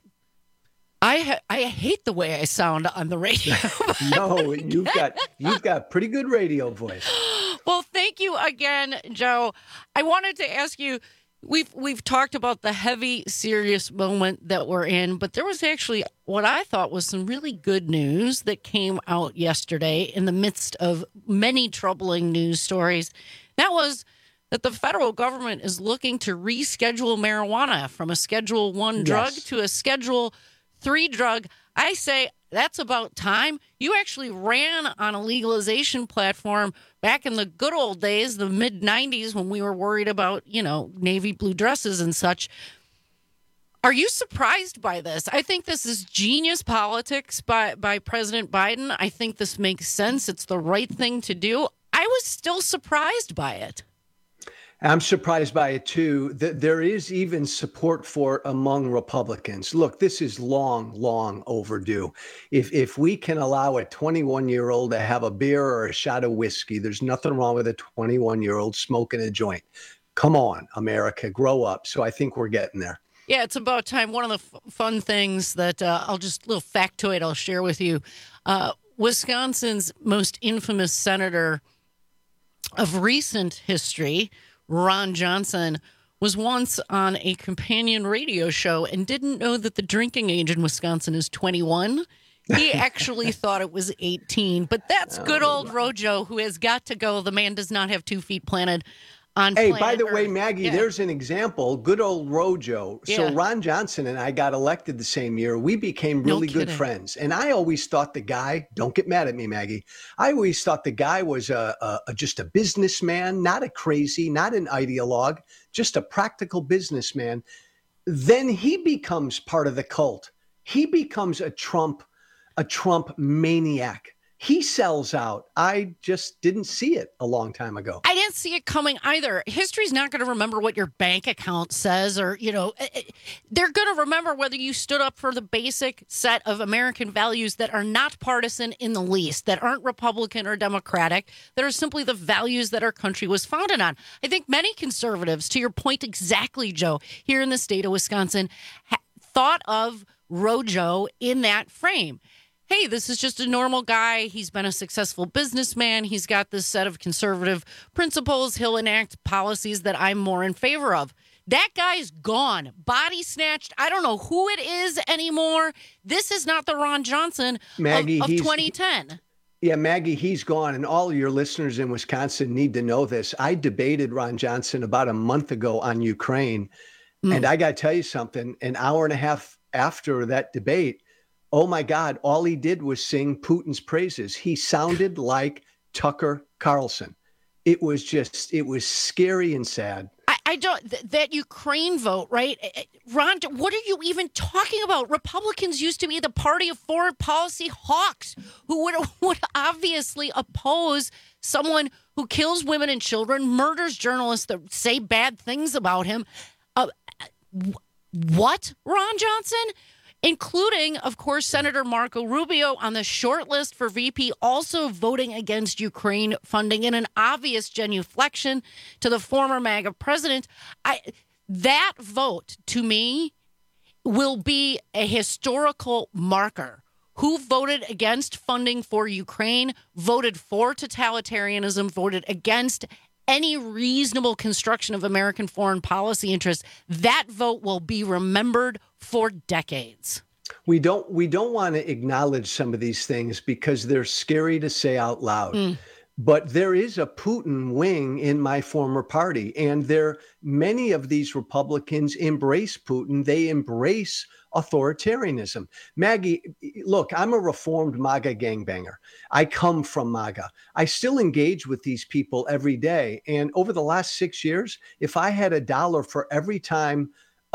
I hate the way I sound on the radio. No, you've got pretty good radio voice. Well, thank you again, Joe. I wanted to ask you, we've talked about the heavy, serious moment that we're in, but there was actually what I thought was some really good news that came out yesterday in the midst of many troubling news stories. That was that the federal government is looking to reschedule marijuana from a Schedule I drug to a Schedule 3 drug. I say that's about time. You actually ran on a legalization platform back in the good old days, the mid-90s, when we were worried about, navy blue dresses and such. Are you surprised by this? I think this is genius politics by President Biden. I think this makes sense. It's the right thing to do. I was still surprised by it. I'm surprised by it, too. There is even support for it among Republicans. Look, this is long overdue. If we can allow a 21-year-old to have a beer or a shot of whiskey, there's nothing wrong with a 21-year-old smoking a joint. Come on, America, grow up. So I think we're getting there. Yeah, it's about time. One of the fun things that little factoid I'll share with you. Wisconsin's most infamous senator of recent history, Ron Johnson, was once on a companion radio show and didn't know that the drinking age in Wisconsin is 21. He actually thought it was 18. But that's good old Rojo, who has got to go. The man does not have 2 feet planted on Hey, planet by the way, Earth. Maggie, Yeah. there's an example. Good old Rojo. So Yeah. Ron Johnson and I got elected the same year. We became No really good kidding. friends. And I always thought the guy, don't get mad at me, Maggie. I always thought the guy was just a businessman, not a crazy, not an ideologue, just a practical businessman. Then he becomes part of the cult. He becomes a Trump maniac. He sells out. I just didn't see it a long time ago. I didn't see it coming either. History's not going to remember what your bank account says, or, they're going to remember whether you stood up for the basic set of American values that are not partisan in the least, that aren't Republican or Democratic, that are simply the values that our country was founded on. I think many conservatives, to your point exactly, Joe, here in the state of Wisconsin, thought of Rojo in that frame. Hey, this is just a normal guy. He's been a successful businessman. He's got this set of conservative principles. He'll enact policies that I'm more in favor of. That guy's gone, body snatched. I don't know who it is anymore. This is not the Ron Johnson Maggie, of 2010. Yeah, Maggie, he's gone. And all of your listeners in Wisconsin need to know this. I debated Ron Johnson about a month ago on Ukraine. And I got to tell you something, an hour and a half after that debate, oh my God, all he did was sing Putin's praises. He sounded like Tucker Carlson. It was scary and sad. I don't, that Ukraine vote, right? Ron, what are you even talking about? Republicans used to be the party of foreign policy hawks who would obviously oppose someone who kills women and children, murders journalists that say bad things about him. What, Ron Johnson? Including, of course, Senator Marco Rubio on the short list for VP, also voting against Ukraine funding in an obvious genuflection to the former MAGA president. That vote, to me, will be a historical marker. Who voted against funding for Ukraine, voted for totalitarianism, voted against any reasonable construction of American foreign policy interests. That vote will be remembered for decades. We don't want to acknowledge some of these things because they're scary to say out loud. But there is a Putin wing in my former party, and many of these Republicans embrace Putin. They embrace authoritarianism. Maggie, look, I'm a reformed MAGA gangbanger. I come from MAGA. I still engage with these people every day. And over the last 6 years, if I had $1 for every time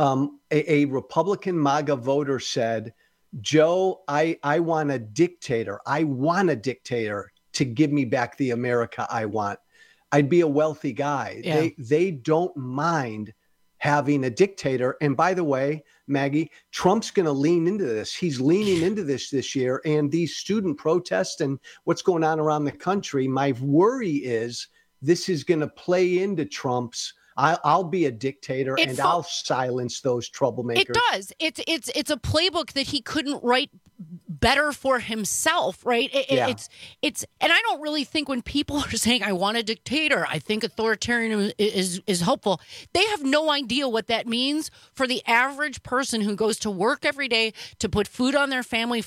a Republican MAGA voter said, Joe, I want a dictator. I want a dictator to give me back the America I want, I'd be a wealthy guy. Yeah. They don't mind having a dictator. And by the way, Maggie, Trump's going to lean into this. He's leaning into this year. And these student protests and what's going on around the country, my worry is this is going to play into Trump's I'll be a dictator and I'll silence those troublemakers. It does. It's a playbook that he couldn't write better for himself, right? It's and I don't really think when people are saying I want a dictator, I think authoritarian is hopeful. They have no idea what that means for the average person who goes to work every day to put food on their family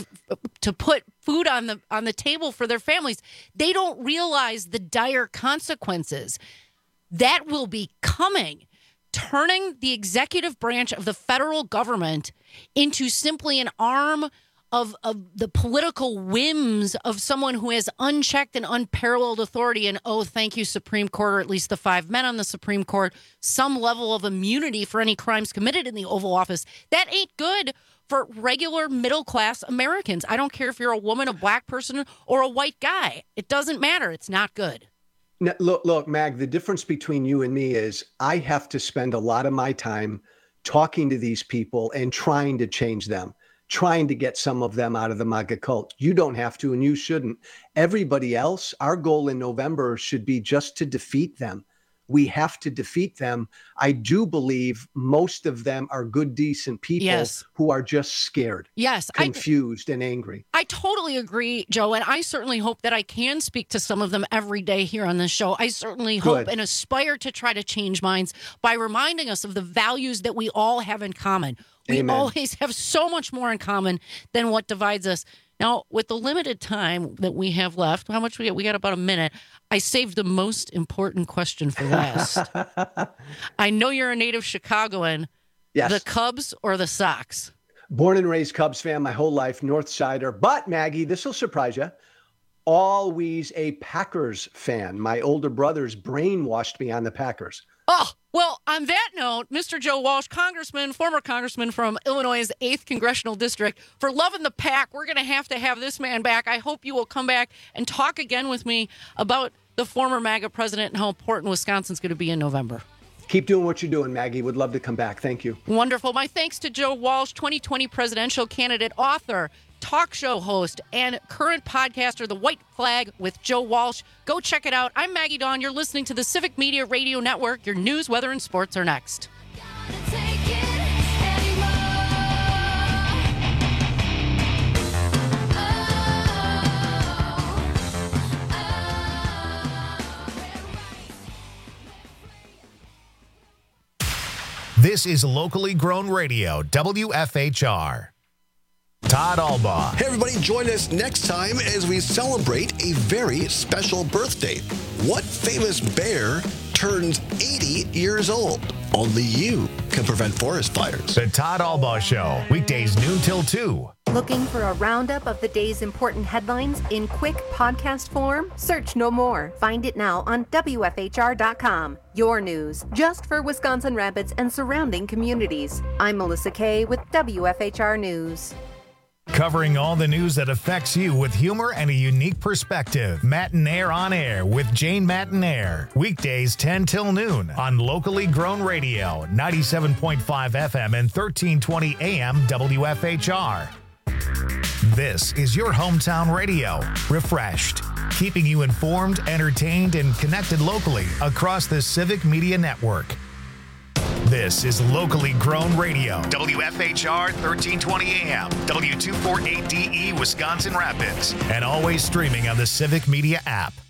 to put food on the table for their families. They don't realize the dire consequences that will be coming, turning the executive branch of the federal government into simply an arm of the political whims of someone who has unchecked and unparalleled authority and, oh, thank you, Supreme Court, or at least the 5 men on the Supreme Court, some level of immunity for any crimes committed in the Oval Office. That ain't good for regular middle-class Americans. I don't care if you're a woman, a black person, or a white guy. It doesn't matter. It's not good. Now, look, Mag, the difference between you and me is I have to spend a lot of my time talking to these people and trying to change them, trying to get some of them out of the MAGA cult. You don't have to, and you shouldn't. Everybody else, our goal in November should be just to defeat them. We have to defeat them. I do believe most of them are good, decent people who are just scared, confused, and angry. I totally agree, Joe, and I certainly hope that I can speak to some of them every day here on this show. I certainly hope and aspire to try to change minds by reminding us of the values that we all have in common. We always have so much more in common than what divides us. Now, with the limited time that we have left, how much we got? We got about a minute. I saved the most important question for last. I know you're a native Chicagoan. Yes. The Cubs or the Sox? Born and raised Cubs fan my whole life, North Sider. But, Maggie, this will surprise you. Always a Packers fan. My older brothers brainwashed me on the Packers. Oh, well, on that note, Mr. Joe Walsh, former congressman from Illinois' 8th Congressional District, for loving the Pack, we're going to have this man back. I hope you will come back and talk again with me about the former MAGA president and how important Wisconsin's going to be in November. Keep doing what you're doing, Maggie. Would love to come back. Thank you. Wonderful. My thanks to Joe Walsh, 2020 presidential candidate, author, talk show host, and current podcaster, The White Flag with Joe Walsh. Go check it out. I'm Maggie Dawn. You're listening to the Civic Media Radio Network. Your news, weather, and sports are next. This is locally grown radio, WFHR. Todd Albaugh. Hey, everybody, join us next time as we celebrate a very special birthday. What famous bear turns 80 years old? Only you can prevent forest fires. The Todd Albaugh Show, weekdays noon till 2. Looking for a roundup of the day's important headlines in quick podcast form? Search no more. Find it now on WFHR.com. Your news, just for Wisconsin Rapids and surrounding communities. I'm Melissa Kay with WFHR News. Covering all the news that affects you with humor and a unique perspective. Matinaire on Air with Jane Matinaire. Weekdays 10 till noon on locally grown radio, 97.5 FM and 1320 AM WFHR. This is your hometown radio, refreshed, keeping you informed, entertained, and connected locally across the Civic Media Network. This is locally grown radio, WFHR 1320 AM, W248DE Wisconsin Rapids, and always streaming on the Civic Media app.